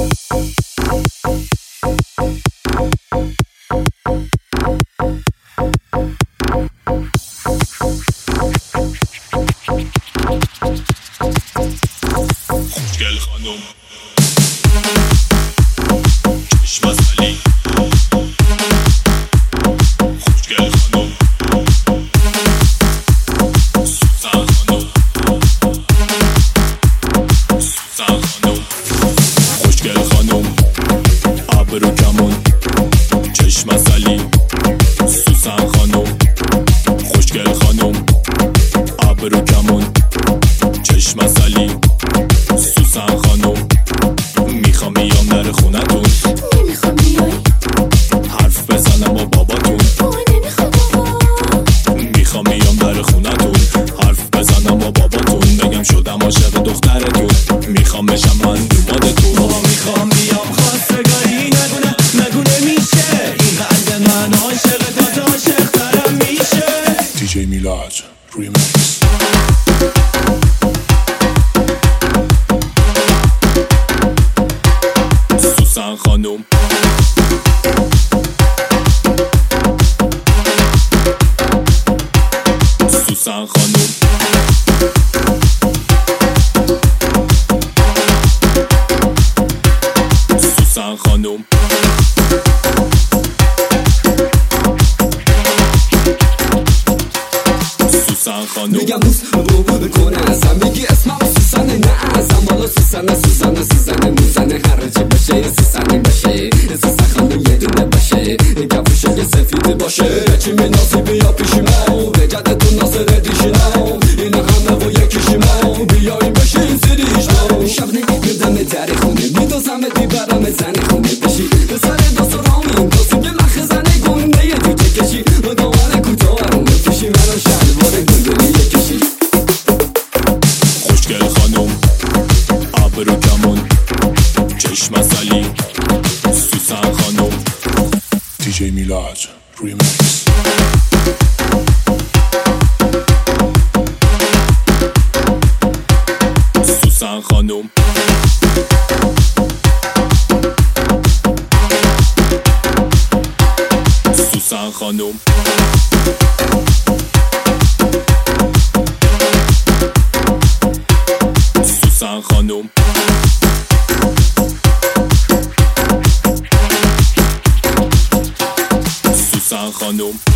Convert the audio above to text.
خوشگل خانم چشم از علی خوشگل خانم سوزن خانم سوزن خانم خوشگل خانم ابرو کمون چشم از علی سوزن خانم خوشگل خانم ابرو کمون چشم از علی سوزن خانم میخوام بیام در خونتون نمیخوام بیای حرف بزنم با باباتون نمیخوام بابا میخوام بیام در خونتون حرف بزنم با باباتون بگم شدم عاشق دخترتون میخوام بشم من دومادتون بابا میخوام بیام خواستگاری نگونه میشه این قلب من عاشق تا عاشق ترم میشه دیجی میلاد ریمیکس سوزن خانم سوزن خانم سوزن خانم سوزن خانم میگم دوست رو بکنه ازم میگی اسمم سوزنه نه ازم حالا سوزنه موزنه هرچی باشه سوزنه باشه سوزن خانم یه دونه باشه کفوشه یه سفید باشه چی مناسی بیا پیشیمو به جدتون ناصر دیشینم این همه و یکیشیمو بیاییم بشیم سریشمو شب نمیدم در خونه میدازم دیبرم زن خونه بشی سر داست رامین داستیم یه مخ زنه گنده یه تو کشی دامن کوتاه رو بکشی منو شلوار گلدری یکشی خوشگل خانم ابرو کمون چشم از علی سوزن خانم دیجی میلاد ریمیکس سوزن خانم سوزن خانم سوزن خانم سوزن خانم